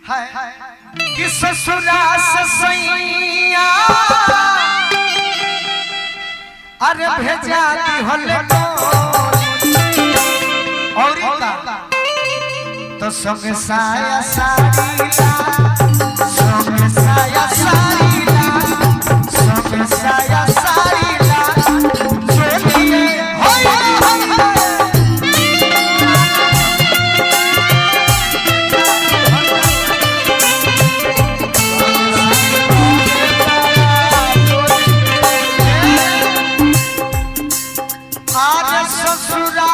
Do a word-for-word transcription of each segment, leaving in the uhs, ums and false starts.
है कि ससुरा ससैया अरे भेजा दी होले और का तो संग साया सारीला संग साया सारीला संग साया सारीला चलिए होय आज ससुरा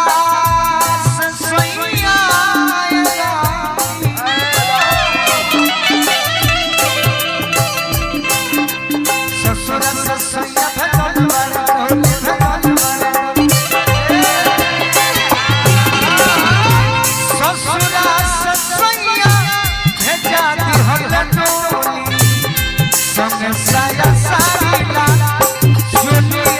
ससैया ससुरा ससैया भगवान वाले भगवान वाले ससुरा ससैया भेजा दी होले टोली संग साया सारीला सुनिए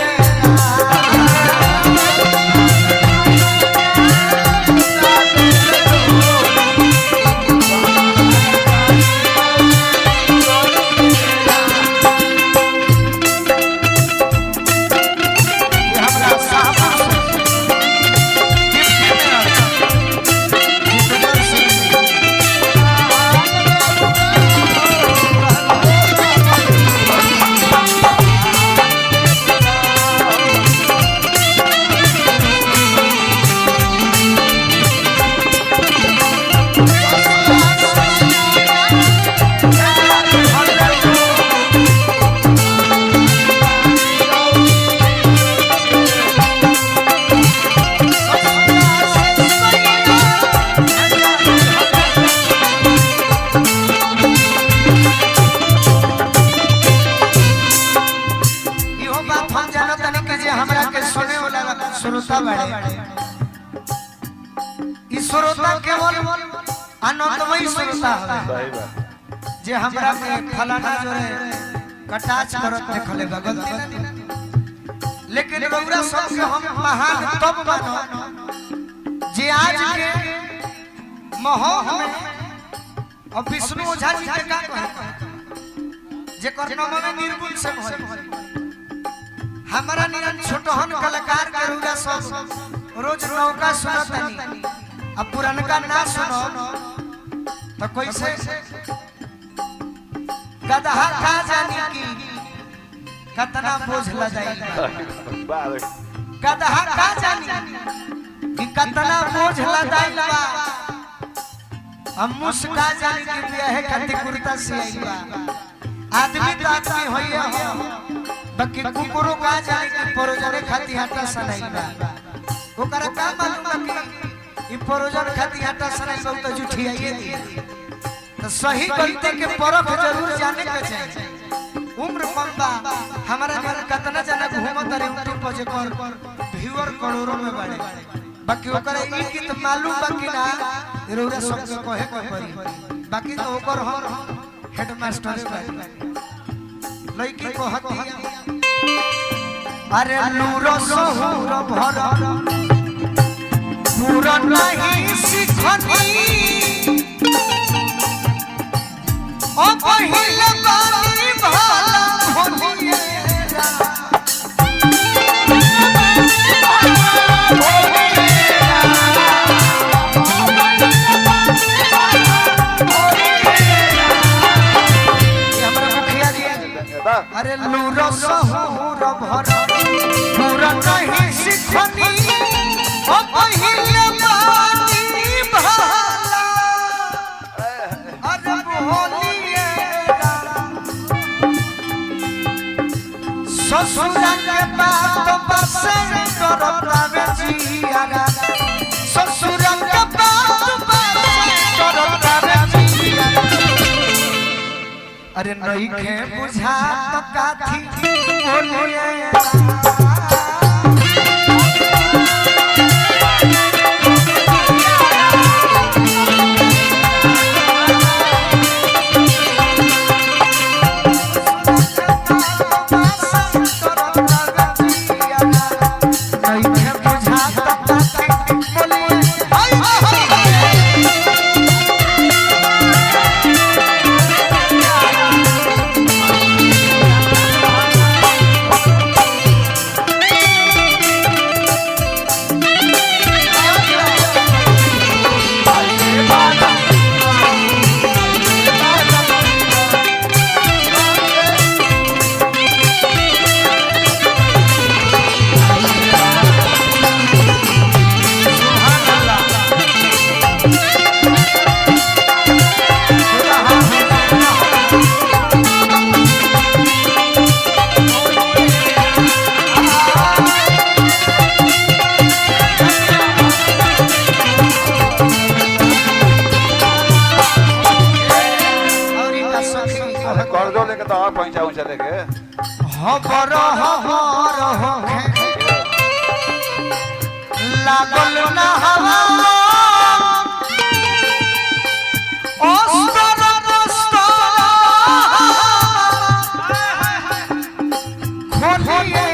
श्रोता बड़े इस श्रोता केवल आनंदमय श्रोता है जे हमरा में फलाना जो है कटाच करत देखले गलती नहीं लेकिन रउरा सब के हम महान तब मानो जे आज के महोह में और विष्णु ओझा जी के का कहे जे कर नाम में निर्गुण से भरे हमारा निरन छोटहन कलाकार के रुगा सब रोज नौका सुनतनी अब पुरनका ना सुनो तो कैसे गदहा का जानी की कितना बोझ ल जाई गदहा का जानी कि कितना बोझ ल जाई बा हम मुस्का जानी कि बियाह कति कुर्ता से आई बा आदमी तो आदमी होइए हो बाकी कुकुरो का जाने कि परोजन खाती हटा सनाई बा ओकरा का मालूम बा कि ई परोजन खाती हटा सनाई बा तो झूठी आइए दी तो सही गलती के परख जरूर जाने के चाहिए उम्र कम बा हमारा घर कितना जना घूमत रे यूट्यूब पर जे कर व्यूअर करोड़ों में बढ़े बाकी ओकरा ई की तो मालूम बा कि ना रउरा सब के कहे के पड़ी बाकी तो ओकर हम हेडमास्टर बा लड़की को हती अरे नूरो सहूर भर पूरा नहीं सिखनी ओ पहिले बानी भाला भोलिएरा अरे नूरो सहूर भर पूरा नहीं सिखनी ओ पहिले बानी भाला अरे भोलिएरा ससुर के बात बसे करता बेचियारा ससुर के बात बसे करता बेचियारा अरे नहीं के बुझा तो काथी बोलिए कर्जो लेके तो और पहुंचा ऊंचा लेके हबर हबर होखे लागल ना हवा ओस्तर ओस्तर खोलिए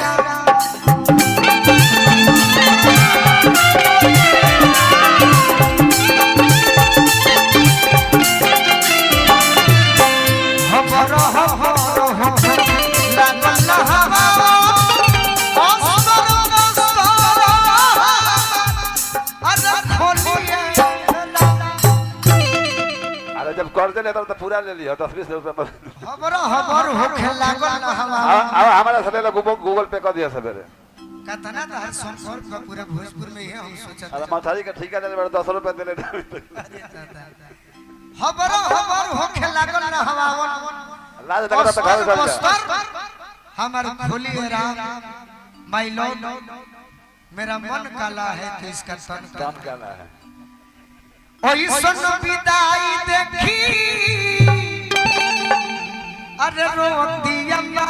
हबर हबर होखे लागल ना हवा ओस्तर ओस्तर अरे खोलिए अरे जब कर्ज लेता तो पूरा ले लिया दस बीस रुपए पर हबर हबर होखे लागल ना हवा अब हमारा सवेरे गूगल पे कर दिया सवेरे कतना तो हर संपर्क का पूरा भोजपुर में है हम सोचत अरे मछली का ठेका ले बड़ा दस रुपए दे ले हबर हबर होखे लागल ना हवावन लाज लगा तो घर चल जा हमार खोलिए राम माय लॉर्ड मेरा मन काला है तो इसका तन काम करना है ओई सन विदाई देखी अरे रोती अम्मा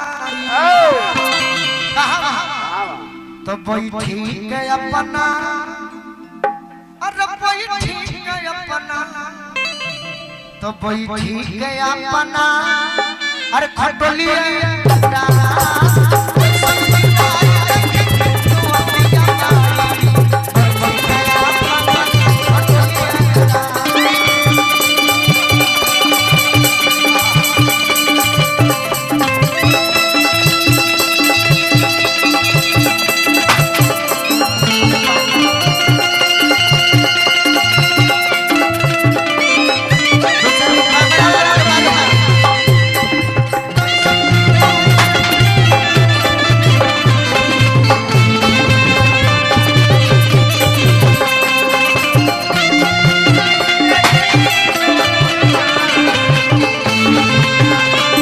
कहां तो बैठी के अपना अरे बैठी के अपना तो बैठी के अपना अरे खटोलिए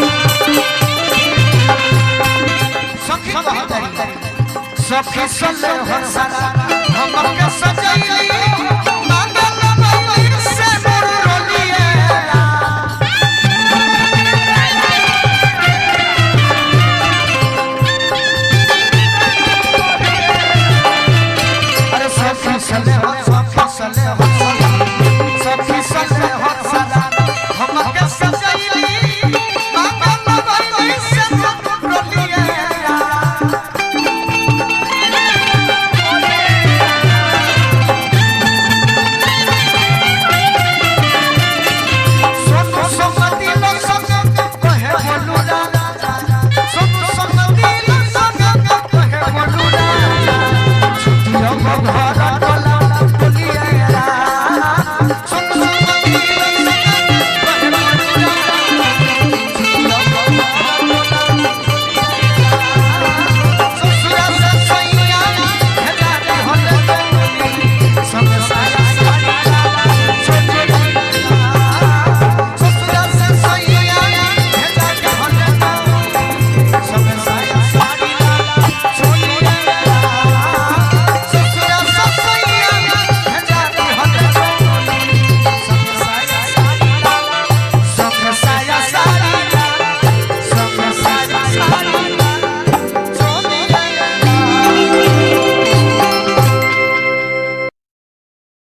सखी सले